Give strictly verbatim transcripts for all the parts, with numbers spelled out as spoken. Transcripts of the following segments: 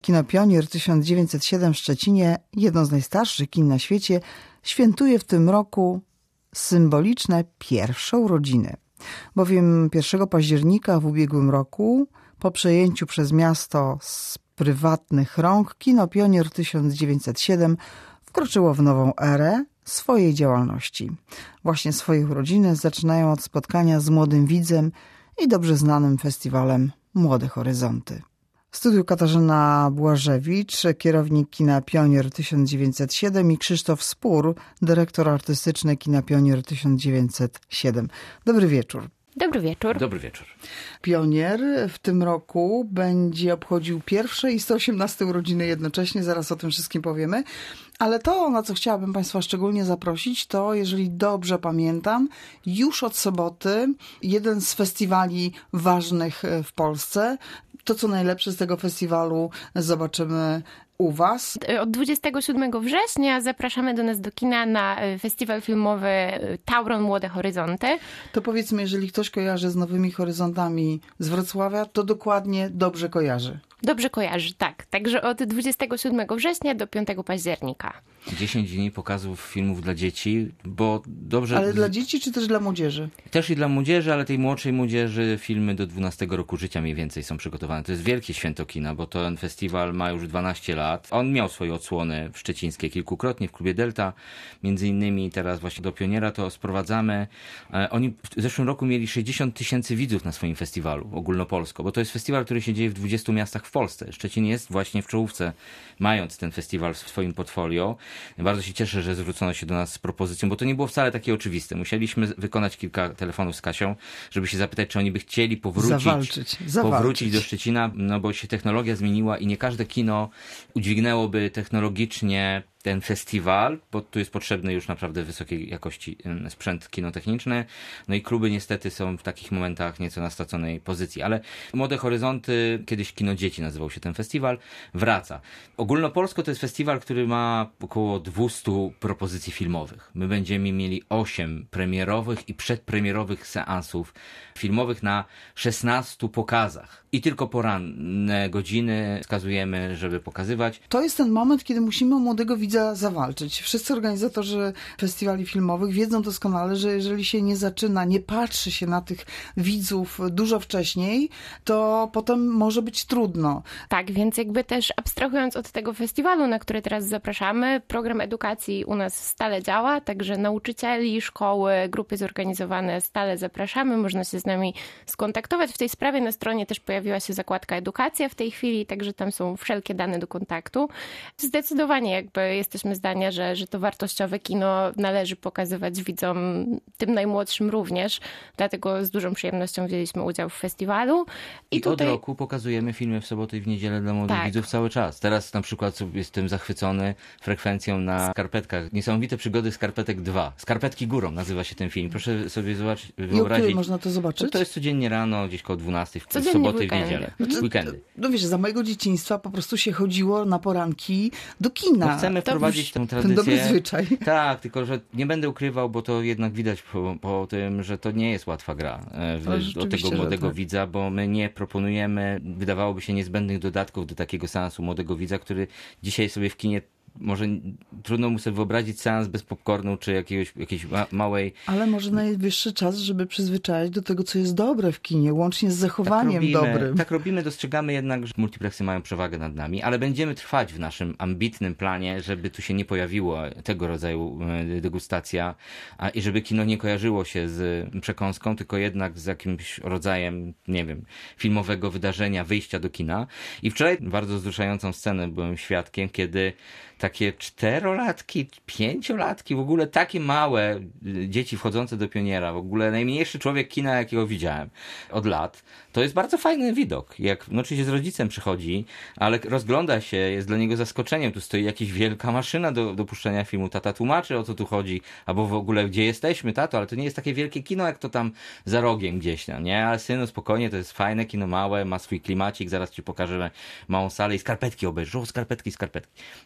Kino Pionier tysiąc dziewięćset siedem w Szczecinie, jedno z najstarszych kin na świecie, świętuje w tym roku symboliczne pierwsze urodziny. Bowiem pierwszego października w ubiegłym roku, po przejęciu przez miasto z prywatnych rąk, Kino Pionier tysiąc dziewięćset siedem wkroczyło w nową erę swojej działalności. Właśnie swoje urodziny zaczynają od spotkania z młodym widzem i dobrze znanym festiwalem Młode Horyzonty. W studiu Katarzyna Błażewicz, kierownik Kina Pionier tysiąc dziewięćset siedem i Krzysztof Spór, dyrektor artystyczny Kina Pionier tysiąc dziewięćset siedem. Dobry wieczór. Dobry wieczór. Dobry wieczór. Pionier w tym roku będzie obchodził pierwsze i sto osiemnaste urodziny jednocześnie, zaraz o tym wszystkim powiemy. Ale to, na co chciałabym Państwa szczególnie zaprosić, to, jeżeli dobrze pamiętam, już od soboty jeden z festiwali ważnych w Polsce. To, co najlepsze z tego festiwalu, zobaczymy u Was. Od dwudziestego siódmego września zapraszamy do nas do kina na festiwal filmowy Tauron Młode Horyzonty. To powiedzmy, jeżeli ktoś kojarzy z Nowymi Horyzontami z Wrocławia, to dokładnie dobrze kojarzy. Dobrze kojarzy, tak. Także od dwudziestego siódmego września do piątego października. dziesięć dni pokazów filmów dla dzieci, bo dobrze... Ale dla dzieci czy też dla młodzieży? Też i dla młodzieży, ale tej młodszej młodzieży filmy do dwunastego roku życia mniej więcej są przygotowane. To jest wielkie święto kina, bo ten festiwal ma już dwanaście lat. On miał swoje odsłony w szczecińskie kilkukrotnie, w klubie Delta, między innymi teraz właśnie do Pioniera to sprowadzamy. Oni w zeszłym roku mieli sześćdziesiąt tysięcy widzów na swoim festiwalu ogólnopolsko, bo to jest festiwal, który się dzieje w dwudziestu miastach w Polsce. Szczecin jest właśnie w czołówce, mając ten festiwal w swoim portfolio. Bardzo się cieszę, że zwrócono się do nas z propozycją, bo to nie było wcale takie oczywiste. Musieliśmy wykonać kilka telefonów z Kasią, żeby się zapytać, czy oni by chcieli powrócić, zawalczyć, zawalczyć. powrócić do Szczecina, no bo się technologia zmieniła i nie każde kino udźwignęłoby technologicznie ten festiwal, bo tu jest potrzebny już naprawdę wysokiej jakości sprzęt kinotechniczny. No i kluby niestety są w takich momentach nieco na straconej pozycji. Ale Młode Horyzonty, kiedyś Kino Dzieci nazywał się ten festiwal, wraca. Ogólnopolsko to jest festiwal, który ma około dwieście propozycji filmowych. My będziemy mieli osiem premierowych i przedpremierowych seansów filmowych na szesnastu pokazach. I tylko poranne godziny wskazujemy, żeby pokazywać. To jest ten moment, kiedy musimy o młodego widza zawalczyć. Wszyscy organizatorzy festiwali filmowych wiedzą doskonale, że jeżeli się nie zaczyna, nie patrzy się na tych widzów dużo wcześniej, to potem może być trudno. Tak, więc jakby też abstrahując od tego festiwalu, na który teraz zapraszamy, program edukacji u nas stale działa, także nauczycieli, szkoły, grupy zorganizowane stale zapraszamy. Można się z nami skontaktować. W tej sprawie na stronie też pojawiła się zakładka edukacja w tej chwili, także tam są wszelkie dane do kontaktu. Zdecydowanie jakby jesteśmy zdania, że, że to wartościowe kino należy pokazywać widzom, tym najmłodszym również. Dlatego z dużą przyjemnością wzięliśmy udział w festiwalu. I, I tutaj... od roku pokazujemy filmy w sobotę i w niedzielę dla młodych tak. widzów cały czas. Teraz na przykład jestem zachwycony frekwencją na Skarpetkach. Niesamowite przygody Skarpetek dwa. Skarpetki górą nazywa się ten film. Proszę sobie zobaczyć, wyobrazić. I o której można to zobaczyć? No to jest codziennie rano, gdzieś koło dwunastej, w Codziennie soboty i w weekendy. niedzielę. Znaczy, Weekendy. No wiesz, za mojego dzieciństwa po prostu się chodziło na poranki do kina. No chcemy To wprowadzić tę Ten tradycję. dobry zwyczaj. Tak, tylko że nie będę ukrywał, bo to jednak widać po, po tym, że to nie jest łatwa gra e, w, od tego młodego tak. widza, bo my nie proponujemy, wydawałoby się, niezbędnych dodatków do takiego seansu młodego widza, który dzisiaj sobie w kinie może trudno mu sobie wyobrazić seans bez popcornu, czy jakiegoś, jakiejś ma- małej... Ale może najwyższy czas, żeby przyzwyczaić do tego, co jest dobre w kinie, łącznie z zachowaniem tak robimy, dobrym. Tak robimy, dostrzegamy jednak, że multiplexy mają przewagę nad nami, ale będziemy trwać w naszym ambitnym planie, żeby tu się nie pojawiło tego rodzaju degustacja a, i żeby kino nie kojarzyło się z przekąską, tylko jednak z jakimś rodzajem, nie wiem, filmowego wydarzenia, wyjścia do kina. I wczoraj bardzo wzruszającą scenę byłem świadkiem, kiedy takie czterolatki, pięciolatki, w ogóle takie małe dzieci wchodzące do Pioniera, w ogóle najmniejszy człowiek kina, jakiego widziałem od lat. To jest bardzo fajny widok. Jak, no oczywiście z rodzicem przychodzi, ale rozgląda się, jest dla niego zaskoczeniem. Tu stoi jakaś wielka maszyna do, do puszczenia filmu. Tata tłumaczy, o co tu chodzi, albo w ogóle gdzie jesteśmy, tato, ale to nie jest takie wielkie kino, jak to tam za rogiem gdzieś, no nie? Ale synu, spokojnie, to jest fajne kino, małe, ma swój klimacik, zaraz ci pokażemy małą salę i skarpetki obejrzysz. O, skarpetki, skarpetki. O, skarpetki.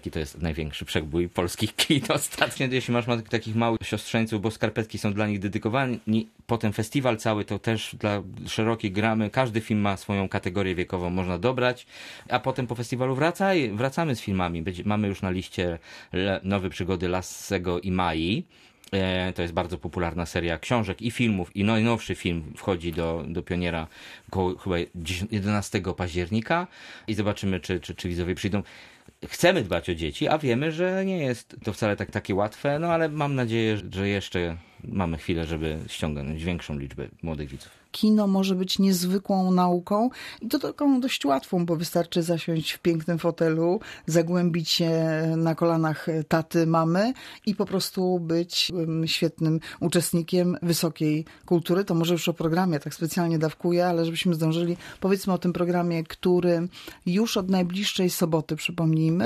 Skarpetki to jest największy przebój polskich kin ostatnio. Jeśli masz ma takich małych siostrzeńców, bo Skarpetki są dla nich dedykowani. Potem festiwal cały to też dla szerokiej gramy. Każdy film ma swoją kategorię wiekową, można dobrać. A potem po festiwalu wraca i wracamy z filmami. Będzie, mamy już na liście Nowe przygody Lassego i Mai. To jest bardzo popularna seria książek i filmów. I najnowszy film wchodzi do, do Pioniera około chyba jedenastego października i zobaczymy, czy, czy, czy widzowie przyjdą. Chcemy dbać o dzieci, a wiemy, że nie jest to wcale tak takie łatwe, no ale mam nadzieję, że jeszcze mamy chwilę, żeby ściągnąć większą liczbę młodych widzów. Kino może być niezwykłą nauką i to taką dość łatwą, bo wystarczy zasiąść w pięknym fotelu, zagłębić się na kolanach taty, mamy i po prostu być świetnym uczestnikiem wysokiej kultury. To może już o programie tak specjalnie dawkuję, ale żebyśmy zdążyli, powiedzmy o tym programie, który już od najbliższej soboty, przypomnijmy,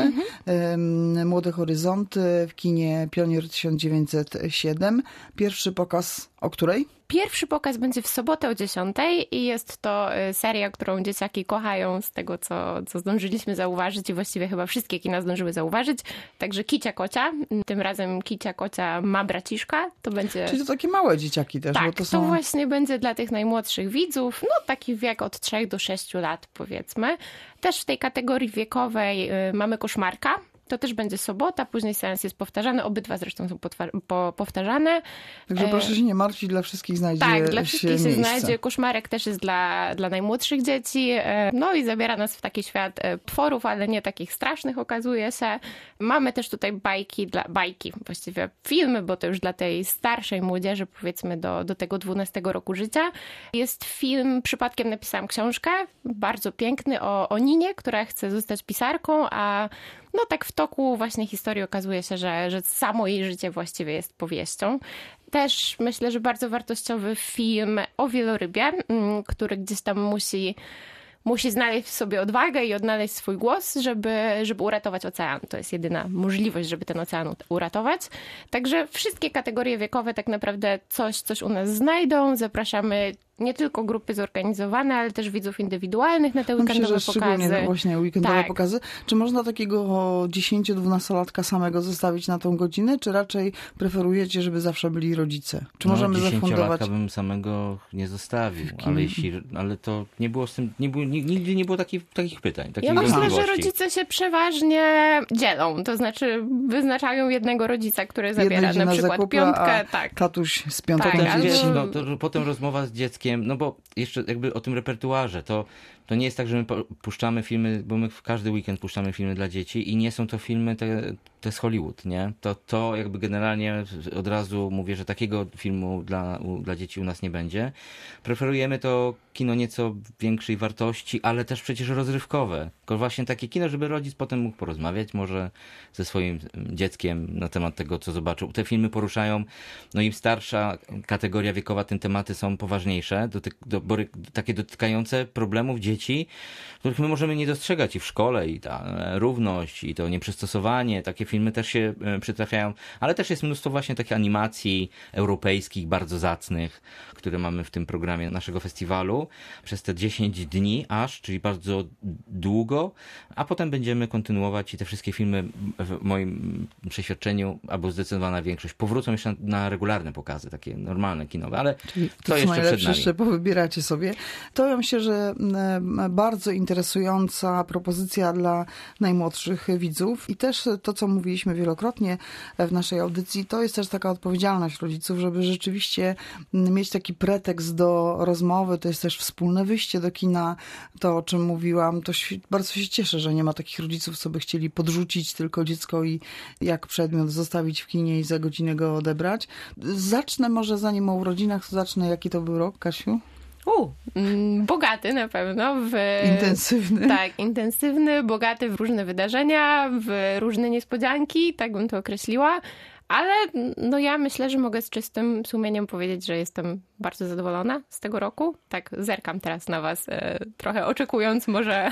mhm. Młode Horyzonty w kinie Pionier tysiąc dziewięćset siedem. Pierwszy pokaz o której? Pierwszy pokaz będzie w sobotę o dziesiątej i jest to seria, którą dzieciaki kochają z tego, co, co zdążyliśmy zauważyć i właściwie chyba wszystkie kina zdążyły zauważyć. Także Kicia Kocia, tym razem Kicia Kocia ma braciszka. To będzie... Czyli to takie małe dzieciaki też. Tak, bo to, są... są... to właśnie będzie dla tych najmłodszych widzów, no taki wiek od trzech do sześciu lat powiedzmy. Też w tej kategorii wiekowej y, mamy Koszmarka. To też będzie sobota, później seans jest powtarzany, obydwa zresztą są potwa- po- powtarzane. Także proszę się nie martwić, dla wszystkich znajdzie się Tak, dla wszystkich się, się znajdzie. Koszmarek też jest dla, dla najmłodszych dzieci. No i zabiera nas w taki świat tworów, ale nie takich strasznych okazuje się. Mamy też tutaj bajki, dla, bajki, właściwie filmy, bo to już dla tej starszej młodzieży, powiedzmy do, do tego dwunastego roku życia. Jest film, przypadkiem napisałam książkę, bardzo piękny, o, o Ninie, która chce zostać pisarką, a no tak w toku właśnie historii okazuje się, że, że samo jej życie właściwie jest powieścią. Też myślę, że bardzo wartościowy film o wielorybie, który gdzieś tam musi, musi znaleźć w sobie odwagę i odnaleźć swój głos, żeby, żeby uratować ocean. To jest jedyna możliwość, żeby ten ocean uratować. Także wszystkie kategorie wiekowe tak naprawdę coś, coś u nas znajdą. Zapraszamy nie tylko grupy zorganizowane, ale też widzów indywidualnych na te weekendowe Myślę, że pokazy. szczególnie właśnie weekendowe tak. pokazy. Czy można takiego dziesięcio-dwunastolatka samego zostawić na tą godzinę, czy raczej preferujecie, żeby zawsze byli rodzice? Czy no, możemy zafundować? dziesięciolatka bym samego nie zostawił, ale, jeśli, ale to nie było z tym, nie było, nigdy nie było takich, takich pytań. Ja myślę, że rodzice się przeważnie dzielą, to znaczy wyznaczają jednego rodzica, który zabiera na przykład zakupy, piątkę. A tak. tatuś z piątką tak, dzieci. albo... no, to potem rozmowa z dzieckiem, no bo jeszcze jakby o tym repertuarze, to, to nie jest tak, że my puszczamy filmy, bo my w każdy weekend puszczamy filmy dla dzieci i nie są to filmy te, te z Hollywood, nie? To, to jakby generalnie od razu mówię, że takiego filmu dla, u, dla dzieci u nas nie będzie. Preferujemy to kino nieco większej wartości, ale też przecież rozrywkowe. Tylko właśnie takie kino, żeby rodzic potem mógł porozmawiać może ze swoim dzieckiem na temat tego, co zobaczył. Te filmy poruszają, no im starsza kategoria wiekowa, tym tematy są poważniejsze, dotyk, do, bory, takie dotykające problemów dzieci, których my możemy nie dostrzegać i w szkole, i ta równość, i to nieprzystosowanie. Takie filmy też się przytrafiają, ale też jest mnóstwo właśnie takich animacji europejskich, bardzo zacnych, które mamy w tym programie naszego festiwalu przez te dziesięć dni aż, czyli bardzo długo, a potem będziemy kontynuować i te wszystkie filmy w moim przeświadczeniu, albo zdecydowana większość, powrócą jeszcze na, na regularne pokazy, takie normalne, kinowe, ale czyli to, to jeszcze przed nami. Jeszcze powybieracie sobie. To ja myślę, że bardzo interesująca propozycja dla najmłodszych widzów i też to, co mówiliśmy wielokrotnie w naszej audycji, to jest też taka odpowiedzialność rodziców, żeby rzeczywiście mieć taki pretekst do rozmowy, to jest też wspólne wyjście do kina, to o czym mówiłam, to bardzo się cieszę, że nie ma takich rodziców, co by chcieli podrzucić tylko dziecko i jak przedmiot zostawić w kinie i za godzinę go odebrać. Zacznę może, zanim o urodzinach, to zacznę, jaki to był rok, Kasiu? U, bogaty na pewno. W, intensywny. Tak, intensywny, bogaty w różne wydarzenia, w różne niespodzianki, tak bym to określiła. Ale no ja myślę, że mogę z czystym sumieniem powiedzieć, że jestem bardzo zadowolona z tego roku. Tak, zerkam teraz na was, e, trochę oczekując może,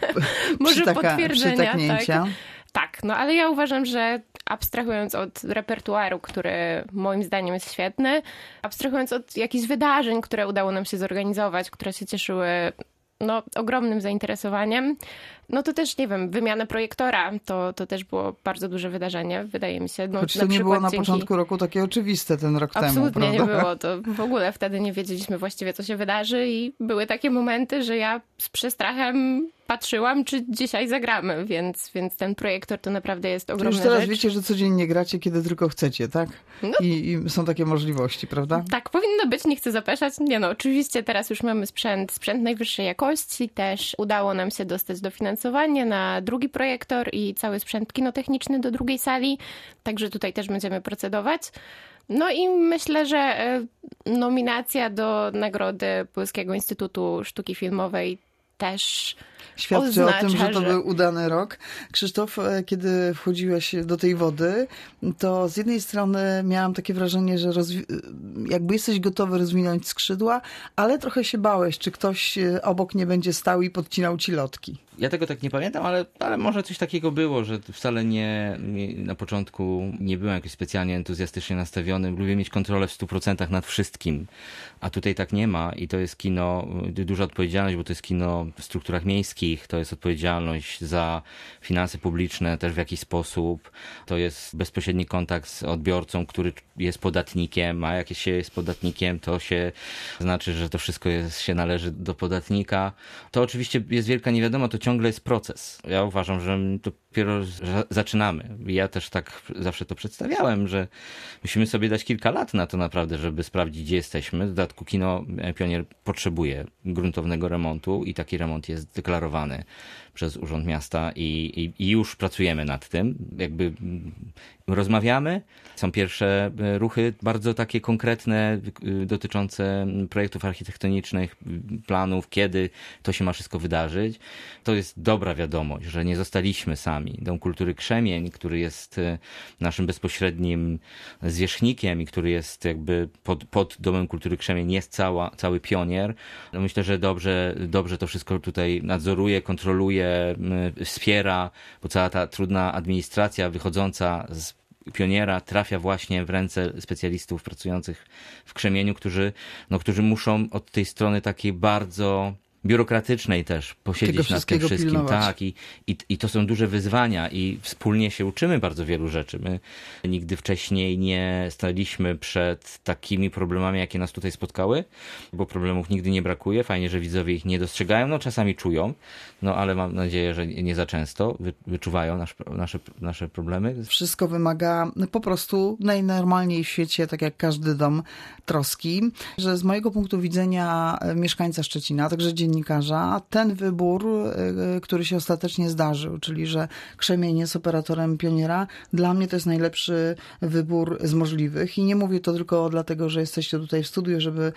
może Przytaka, potwierdzenia. Tak. tak, no ale ja uważam, że abstrahując od repertuaru, który moim zdaniem jest świetny, abstrahując od jakichś wydarzeń, które udało nam się zorganizować, które się cieszyły no, ogromnym zainteresowaniem. No to też, nie wiem, wymiana projektora, to, to też było bardzo duże wydarzenie, wydaje mi się. No, Choć na to nie było na dzięki... początku roku takie oczywiste ten rok Absolutnie temu, Absolutnie nie było. To w ogóle wtedy nie wiedzieliśmy właściwie, co się wydarzy i były takie momenty, że ja z przestrachem patrzyłam, czy dzisiaj zagramy, więc, więc ten projektor to naprawdę jest ogromna rzecz. Już teraz rzecz. wiecie, że codziennie gracie, kiedy tylko chcecie, tak? No. I, I są takie możliwości, prawda? Tak, powinno być, nie chcę zapeszać. Nie no, oczywiście teraz już mamy sprzęt, sprzęt najwyższej jakości, też udało nam się dostać dofinansowanie na drugi projektor i cały sprzęt kinotechniczny do drugiej sali, także tutaj też będziemy procedować. No i myślę, że nominacja do nagrody Polskiego Instytutu Sztuki Filmowej też świadczy oznacza, o tym, że to że... był udany rok. Krzysztof, kiedy wchodziłeś do tej wody, to z jednej strony miałam takie wrażenie, że rozwi- jakby jesteś gotowy rozwinąć skrzydła, ale trochę się bałeś, czy ktoś obok nie będzie stał i podcinał ci lotki. Ja tego tak nie pamiętam, ale, ale może coś takiego było, że wcale nie, nie na początku nie byłem jakoś specjalnie entuzjastycznie nastawiony. Lubię mieć kontrolę w stu procentach nad wszystkim, a tutaj tak nie ma i to jest kino, duża odpowiedzialność, bo to jest kino w strukturach miejskich, to jest odpowiedzialność za finanse publiczne też w jakiś sposób, to jest bezpośredni kontakt z odbiorcą, który jest podatnikiem, a jak się jest podatnikiem, to się znaczy, że to wszystko jest, się należy do podatnika. To oczywiście jest wielka niewiadoma, to ciągle jest proces. Ja uważam, że dopiero zaczynamy. Ja też tak zawsze to przedstawiałem, że musimy sobie dać kilka lat na to naprawdę, żeby sprawdzić, gdzie jesteśmy. W dodatku kino Pionier potrzebuje gruntownego remontu i taki remont jest deklarowany przez Urząd Miasta i, i, i już pracujemy nad tym. Jakby rozmawiamy. Są pierwsze ruchy bardzo takie konkretne dotyczące projektów architektonicznych, planów, kiedy to się ma wszystko wydarzyć. To jest dobra wiadomość, że nie zostaliśmy sami. Dom Kultury Krzemień, który jest naszym bezpośrednim zwierzchnikiem i który jest jakby pod, pod Domem Kultury Krzemień jest cała, cały Pionier. No myślę, że dobrze, dobrze to wszystko tutaj nadzoruje, kontroluje, wspiera, bo cała ta trudna administracja wychodząca z Pioniera trafia właśnie w ręce specjalistów pracujących w Krzemieniu, którzy, no, którzy muszą od tej strony takiej bardzo biurokratycznej też posiedzieć nad tym wszystkim. Pilnować. Tak, i, i, i to są duże wyzwania i wspólnie się uczymy bardzo wielu rzeczy. My nigdy wcześniej nie staliśmy przed takimi problemami, jakie nas tutaj spotkały, bo problemów nigdy nie brakuje. Fajnie, że widzowie ich nie dostrzegają, no czasami czują, no ale mam nadzieję, że nie za często wy, wyczuwają nasz, nasze, nasze problemy. Wszystko wymaga po prostu najnormalniej w świecie, tak jak każdy dom, troski, że z mojego punktu widzenia mieszkańca Szczecina, także dziennikarza, ten wybór, który się ostatecznie zdarzył, czyli że Krzemień jest operatorem Pioniera, dla mnie to jest najlepszy wybór z możliwych i nie mówię to tylko dlatego, że jesteście tutaj w studiu, żeby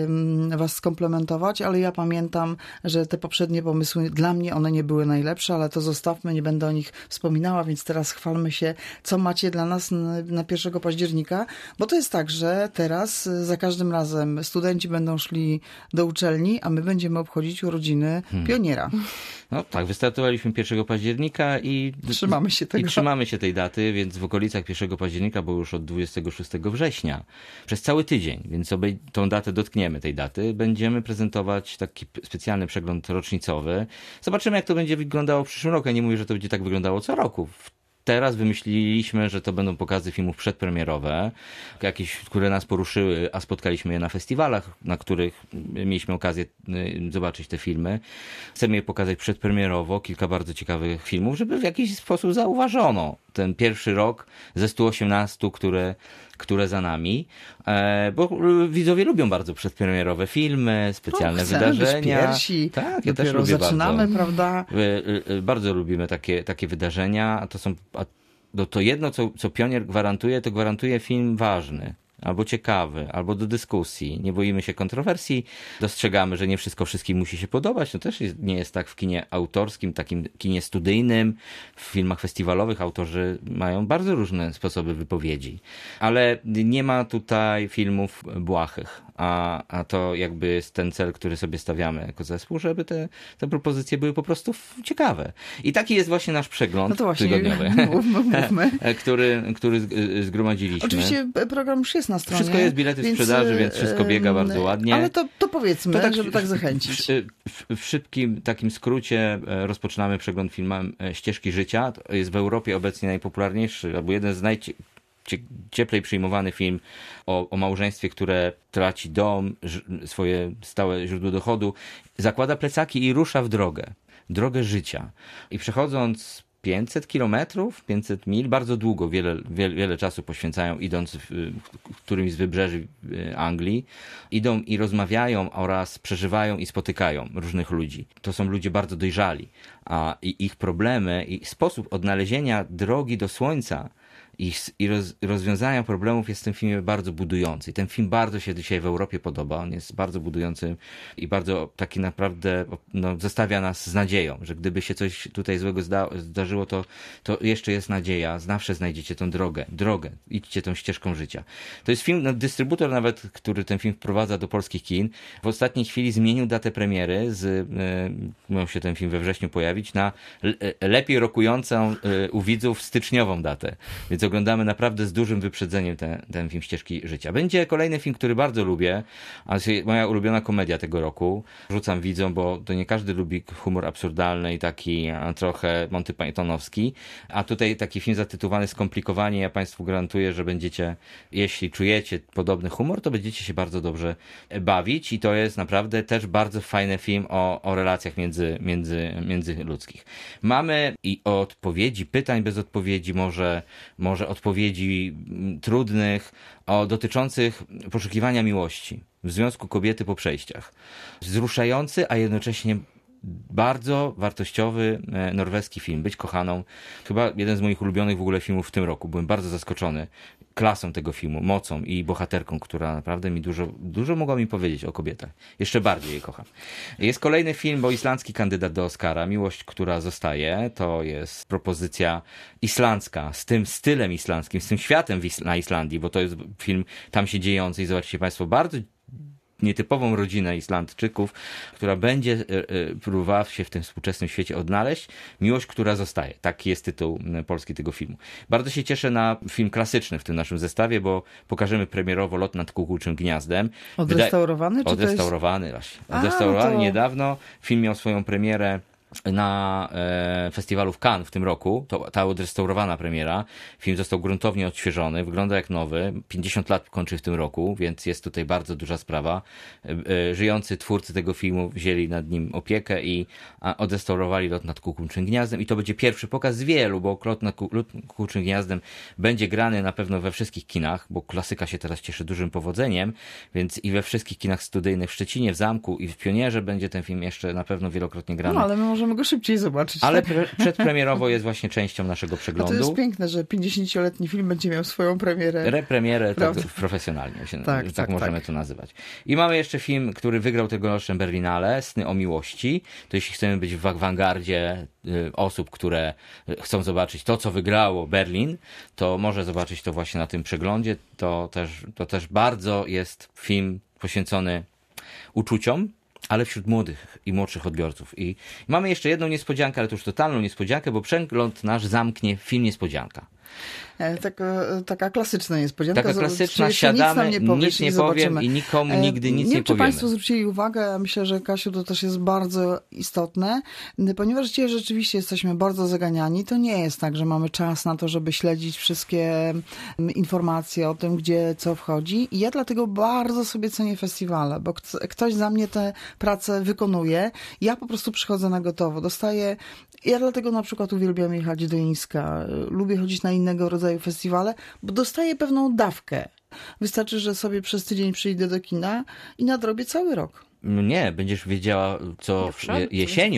was skomplementować, ale ja pamiętam, że te poprzednie pomysły, dla mnie one nie były najlepsze, ale to zostawmy, nie będę o nich wspominała, więc teraz chwalmy się, co macie dla nas na pierwszego października, bo to jest tak, że teraz za każdym razem studenci będą szli do uczelni, a my będziemy obchodzić urodziny hmm. Pioniera. No tak, wystartowaliśmy pierwszego października i trzymamy się tego. I trzymamy się tej daty, więc w okolicach pierwszego października, bo już od dwudziestego szóstego września, przez cały tydzień, więc obej- tą datę dotkniemy tej daty, będziemy prezentować taki specjalny przegląd rocznicowy. Zobaczymy, jak to będzie wyglądało w przyszłym roku. Ja nie mówię, że to będzie tak wyglądało co roku. Teraz wymyśliliśmy, że to będą pokazy filmów przedpremierowe, jakieś, które nas poruszyły, a spotkaliśmy je na festiwalach, na których mieliśmy okazję zobaczyć te filmy. Chcemy je pokazać przedpremierowo, kilka bardzo ciekawych filmów, żeby w jakiś sposób zauważono ten pierwszy rok ze stu osiemnastu, które, które za nami, bo widzowie lubią bardzo przedpremierowe filmy, specjalne no, chcemy wydarzenia. Być pierwsi. Tak, ja Dopiero też lubię zaczynamy, bardzo. prawda? Bardzo lubimy takie, takie wydarzenia, a to są, a to, to jedno, co, co Pionier gwarantuje, to gwarantuje film ważny. Albo ciekawy, albo do dyskusji. Nie boimy się kontrowersji, dostrzegamy, że nie wszystko wszystkim musi się podobać. To też jest, nie jest tak w kinie autorskim, takim kinie studyjnym. W filmach festiwalowych autorzy mają bardzo różne sposoby wypowiedzi. Ale nie ma tutaj filmów błahych. a, a to jakby jest ten cel, który sobie stawiamy jako zespół, żeby te, te propozycje były po prostu ciekawe. I taki jest właśnie nasz przegląd no to właśnie, tygodniowy, mówmy, mówmy. który, który zgromadziliśmy. Oczywiście program już jest na stronie. Wszystko jest, bilety w więc, sprzedaży, więc wszystko biega bardzo ładnie. Ale to, to powiedzmy, to tak, żeby tak zachęcić. W, w, w szybkim takim skrócie rozpoczynamy przegląd filmem Ścieżki życia. To jest w Europie obecnie najpopularniejszy, albo jeden z najcieplej przyjmowany film o, o małżeństwie, które traci dom, swoje stałe źródło dochodu, zakłada plecaki i rusza w drogę. Drogę życia. I przechodząc pięćset kilometrów, pięćset mil, bardzo długo, wiele, wiele, wiele czasu poświęcają, idąc w, którymś z wybrzeży Anglii, idą i rozmawiają oraz przeżywają i spotykają różnych ludzi. To są ludzie bardzo dojrzali, a i ich problemy i sposób odnalezienia drogi do słońca i, i roz, rozwiązania problemów jest w tym filmie bardzo budujący. I ten film bardzo się dzisiaj w Europie podoba. On jest bardzo budujący i bardzo taki naprawdę no, zostawia nas z nadzieją, że gdyby się coś tutaj złego zda, zdarzyło, to, to jeszcze jest nadzieja. Zawsze znajdziecie tą drogę. Drogę. Idźcie tą ścieżką życia. To jest film, no, dystrybutor nawet, który ten film wprowadza do polskich kin, w ostatniej chwili zmienił datę premiery. Z, y, miał się ten film we wrześniu pojawić na lepiej rokującą y, u widzów styczniową datę. Więc oglądamy naprawdę z dużym wyprzedzeniem ten, ten film Ścieżki życia. Będzie kolejny film, który bardzo lubię, a jest moja ulubiona komedia tego roku. Rzucam widzom, bo to nie każdy lubi humor absurdalny i taki trochę Monty Pythonowski, a tutaj taki film zatytułowany Skomplikowanie. Ja Państwu gwarantuję, że będziecie, jeśli czujecie podobny humor, to będziecie się bardzo dobrze bawić i to jest naprawdę też bardzo fajny film o, o relacjach między, między, międzyludzkich. Mamy i odpowiedzi, pytań bez odpowiedzi, może, może odpowiedzi trudnych, o dotyczących poszukiwania miłości w związku kobiety po przejściach. Wzruszający, a jednocześnie bardzo wartościowy norweski film, Być kochaną. Chyba jeden z moich ulubionych w ogóle filmów w tym roku. Byłem bardzo zaskoczony klasą tego filmu, mocą i bohaterką, która naprawdę mi dużo, dużo mogła mi powiedzieć o kobietach. Jeszcze bardziej je kocham. Jest kolejny film, bo islandzki kandydat do Oscara, Miłość, która zostaje. To jest propozycja islandzka, z tym stylem islandzkim, z tym światem na Islandii, bo to jest film tam się dziejący i zobaczcie Państwo, bardzo nietypową rodzinę Islandczyków, która będzie y, y, próbowała się w tym współczesnym świecie odnaleźć. Miłość, która zostaje. Taki jest tytuł polski tego filmu. Bardzo się cieszę na film klasyczny w tym naszym zestawie, bo pokażemy premierowo Lot nad kukułczym gniazdem. Odrestaurowany? Wyda- czy Odrestaurowany to właśnie. jest... Odrestaurowany A, to... niedawno. Film miał swoją premierę na e, festiwalu w Cannes w tym roku. To ta odrestaurowana premiera. Film został gruntownie odświeżony, wygląda jak nowy. pięćdziesiąt lat kończy w tym roku, więc jest tutaj bardzo duża sprawa. E, e, żyjący twórcy tego filmu wzięli nad nim opiekę i a, odrestaurowali Lot nad kukułczym gniazdem i to będzie pierwszy pokaz z wielu, bo Lot nad kukułczym gniazdem będzie grany na pewno we wszystkich kinach, bo klasyka się teraz cieszy dużym powodzeniem, więc i we wszystkich kinach studyjnych w Szczecinie, w Zamku i w Pionierze będzie ten film jeszcze na pewno wielokrotnie grany. No, ale my możemy go szybciej zobaczyć. Ale tak? pre- przedpremierowo jest właśnie częścią naszego przeglądu. A to jest piękne, że pięćdziesięcioletni film będzie miał swoją premierę. Repremierę tak, profesjonalnie, się, tak, tak, tak możemy tak. to nazywać. I mamy jeszcze film, który wygrał tegoroczne Berlinale, Sny o miłości. To jeśli chcemy być w awangardzie y, osób, które chcą zobaczyć to, co wygrało Berlin, to może zobaczyć to właśnie na tym przeglądzie. To też, to też bardzo jest film poświęcony uczuciom, ale wśród młodych i młodszych odbiorców. I mamy jeszcze jedną niespodziankę, ale to już totalną niespodziankę, bo przegląd nasz zamknie film Niespodzianka. Taka, taka klasyczna niespodzianka. Taka klasyczna, siadamy, nic, nie powiesz, nic nie powiem i nikomu nigdy nic nie, nie powiemy. Nie wiem, czy Państwo zwrócili uwagę, myślę, że Kasiu, to też jest bardzo istotne, ponieważ dzisiaj rzeczywiście jesteśmy bardzo zaganiani. To nie jest tak, że mamy czas na to, żeby śledzić wszystkie informacje o tym, gdzie co wchodzi. I ja dlatego bardzo sobie cenię festiwale, bo ktoś za mnie tę pracę wykonuje. Ja po prostu przychodzę na gotowo. Dostaję... Ja dlatego na przykład uwielbiam jechać do Ińska. Lubię chodzić na innego rodzaju festiwale, bo dostaję pewną dawkę. Wystarczy, że sobie przez tydzień przyjdę do kina i nadrobię cały rok. Nie, będziesz wiedziała, co jesienią.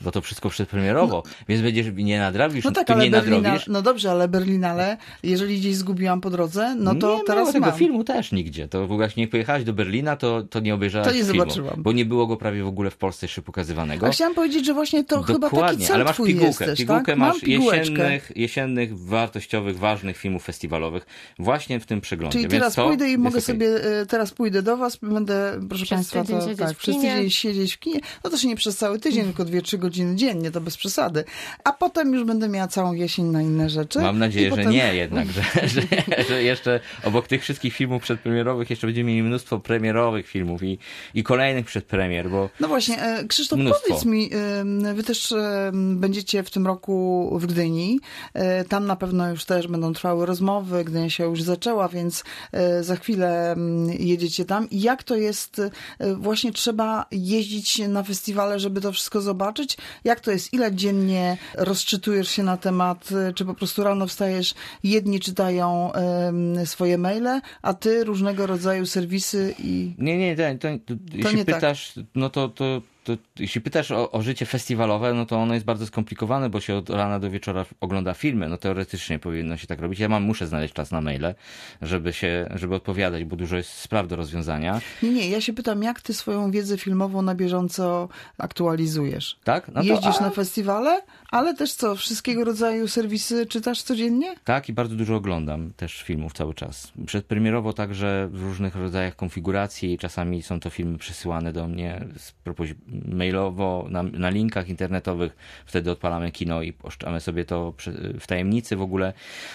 bo to wszystko przedpremierowo, no, więc będziesz nie nadrobisz, no tak, ty ale nie Berlina, nadrobisz. No dobrze, ale Berlinale, jeżeli gdzieś zgubiłam po drodze, no to nie teraz było tego mam. filmu też nigdzie. To w ogóle jak nie pojechałeś do Berlina, to, to nie obejrzałaś To nie filmu, zobaczyłam. bo nie było go prawie w ogóle w Polsce jeszcze pokazywanego. A chciałam powiedzieć, że właśnie to Dokładnie, chyba taki cel ale masz twój pigułkę. jesteś, Pigułkę tak? masz Mam pigułeczkę. jesiennych, jesiennych, wartościowych, ważnych filmów festiwalowych właśnie w tym przeglądzie. Czyli Więc teraz to pójdę i mogę okay. sobie, teraz pójdę do was, będę, proszę Przez państwa, tydzień to siedzieć tak, w przez kinie. tydzień siedzieć w kinie. No to się nie przez cały tydzień, tylko dwie, trzy godziny dziennie, to bez przesady. A potem już będę miała całą jesień na inne rzeczy. Mam nadzieję, I że potem... nie jednak, że, że, że jeszcze obok tych wszystkich filmów przedpremierowych jeszcze będziemy mieli mnóstwo premierowych filmów i, i kolejnych przedpremier, bo... No właśnie, e, Krzysztof, mnóstwo. powiedz mi, e, wy też e, będziecie w tym roku w Gdyni. E, tam na pewno już też będą trwały rozmowy. Gdynia się już zaczęła, więc e, za chwilę m, jedziecie tam. I jak to jest, e, właśnie trzeba jeździć na festiwale, żeby to wszystko zobaczyć? Jak to jest? Ile dziennie rozczytujesz się na temat, e, czy po prostu rano wstajesz, jedni czytają e, swoje maile, a ty różnego rodzaju serwisy i... Nie, nie, to, to, to, jeśli nie pytasz, tak. no to, to, to jeśli pytasz o, o życie festiwalowe, no to ono jest bardzo skomplikowane, bo się od rana do wieczora ogląda filmy. No teoretycznie powinno się tak robić. Ja mam, muszę znaleźć czas na maile, żeby się, żeby odpowiadać, bo dużo jest spraw do rozwiązania. Nie, nie, ja się pytam, jak ty swoją wiedzę filmową na bieżąco aktualizujesz? Tak? No to, Jeździsz a... na festiwale, ale też co, wszystkiego rodzaju serwisy czytasz codziennie? Tak, i bardzo dużo oglądam też filmów cały czas. Przedpremierowo także w różnych rodzajach konfiguracji. Czasami są to filmy przesyłane do mnie z propozycją mailowo, na, na linkach internetowych. Wtedy odpalamy kino i puszczamy sobie to w tajemnicy w ogóle.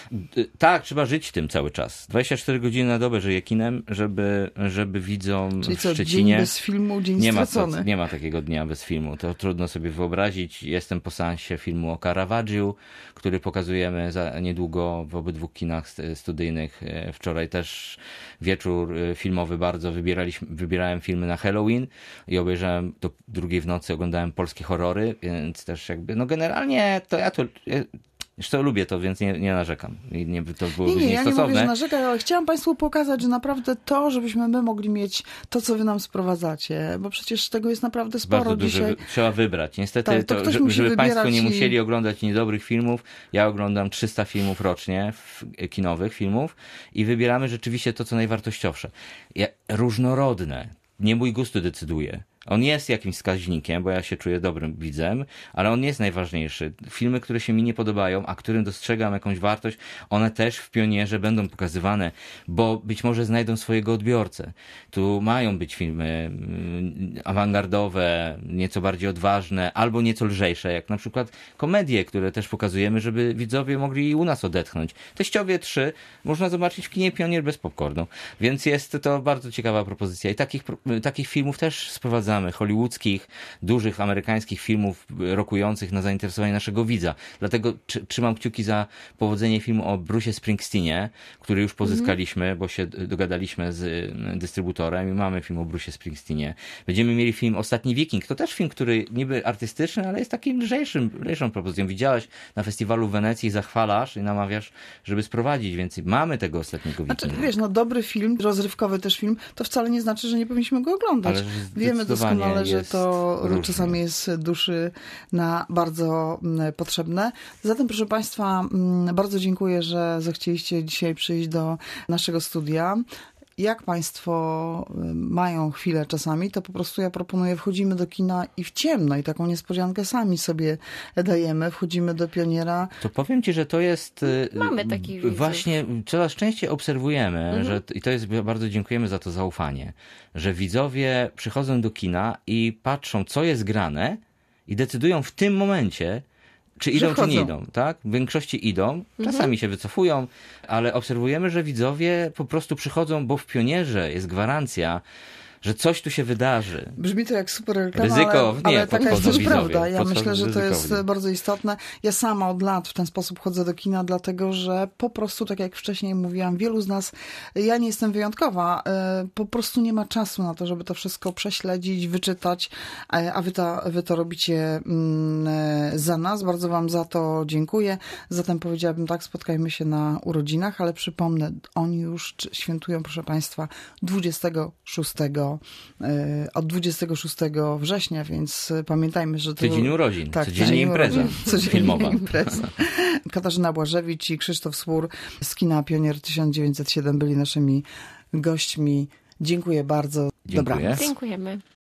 Tak, trzeba żyć tym cały czas. dwadzieścia cztery godziny na dobę żyję kinem, żeby, żeby widzom Czyli w co, Szczecinie... dzień bez filmu, dzień nie ma, stracony. co, nie ma takiego dnia bez filmu. To trudno sobie wyobrazić. Jestem po seansie filmu o Caravaggiu, który pokazujemy za niedługo w obydwu kinach studyjnych. Wczoraj też wieczór filmowy bardzo. Wybieraliśmy, wybierałem filmy na Halloween i obejrzałem do drugiej w nocy, oglądałem polskie horrory, więc też jakby, no generalnie to ja to... Zresztą lubię to, więc nie, nie narzekam. I nie, to byłoby nie, nie, ja nie niestosowne. mówię, że narzekam, ale chciałam państwu pokazać, że naprawdę to, żebyśmy my mogli mieć to, co wy nam sprowadzacie, bo przecież tego jest naprawdę sporo Bardzo dużo dzisiaj. wy, trzeba wybrać. Niestety, tak, to to, ktoś żeby, musi żeby państwo nie i... musieli oglądać niedobrych filmów, ja oglądam trzysta filmów rocznie, kinowych filmów i wybieramy rzeczywiście to, co najwartościowsze. Ja, różnorodne. Nie mój gust decyduje. On jest jakimś wskaźnikiem, bo ja się czuję dobrym widzem, ale on nie jest najważniejszy. Filmy, które się mi nie podobają, a którym dostrzegam jakąś wartość, one też w Pionierze będą pokazywane, bo być może znajdą swojego odbiorcę. Tu mają być filmy awangardowe, nieco bardziej odważne, albo nieco lżejsze, jak na przykład komedie, które też pokazujemy, żeby widzowie mogli i u nas odetchnąć. Teściowie trzy można zobaczyć w kinie Pionier bez popcornu, więc jest to bardzo ciekawa propozycja i takich, takich filmów też sprowadzamy, hollywoodzkich, dużych amerykańskich filmów rokujących na zainteresowanie naszego widza. Dlatego trzymam kciuki za powodzenie filmu o Bruce'ie Springsteenie, który już pozyskaliśmy, mm. bo się dogadaliśmy z dystrybutorem i mamy film o Bruce'ie Springsteenie. Będziemy mieli film Ostatni Wiking. To też film, który niby artystyczny, ale jest takim lżejszym, lżejszą propozycją. Widziałaś na festiwalu w Wenecji, zachwalasz i namawiasz, żeby sprowadzić, więc mamy tego Ostatniego Wikinga. Znaczy, wiesz, no dobry film, rozrywkowy też film, to wcale nie znaczy, że nie powinniśmy go oglądać. Wiemy doskonale, że to różnie. Czasami jest duszy na bardzo potrzebne. Zatem, proszę państwa, bardzo dziękuję, że zechcieliście dzisiaj przyjść do naszego studia. Jak państwo mają chwilę czasami, to po prostu ja proponuję, wchodzimy do kina i w ciemno i taką niespodziankę sami sobie dajemy. Wchodzimy do Pioniera. To powiem ci, że to jest... Mamy takich widzów. Właśnie coraz częściej obserwujemy, mhm. że i to jest, bardzo dziękujemy za to zaufanie, że widzowie przychodzą do kina i patrzą, co jest grane i decydują w tym momencie, czy idą, czy nie idą, tak? W większości idą, czasami mhm. się wycofują, ale obserwujemy, że widzowie po prostu przychodzą, bo w Pionierze jest gwarancja, że coś tu się wydarzy. Brzmi to jak super reklama, Ryzyko, ale, nie, ale taka jest też widzowie, prawda. Ja myślę, że to jest ryzykownie. bardzo istotne. Ja sama od lat w ten sposób chodzę do kina, dlatego że po prostu, tak jak wcześniej mówiłam, wielu z nas, ja nie jestem wyjątkowa, po prostu nie ma czasu na to, żeby to wszystko prześledzić, wyczytać, a wy to, wy to robicie za nas. Bardzo wam za to dziękuję. Zatem powiedziałabym tak, spotkajmy się na urodzinach, ale przypomnę, oni już świętują, proszę państwa, dwudziestego szóstego od dwudziestego szóstego września, więc pamiętajmy, że to... Tydzień urodzin, tak, codziennie tydzień impreza urodzin, codziennie filmowa. Impreza. Katarzyna Błażewicz i Krzysztof Swór z kina Pionier tysiąc dziewięćset siedem byli naszymi gośćmi. Dziękuję bardzo. Dziękuję. Dobranoc. Dziękujemy.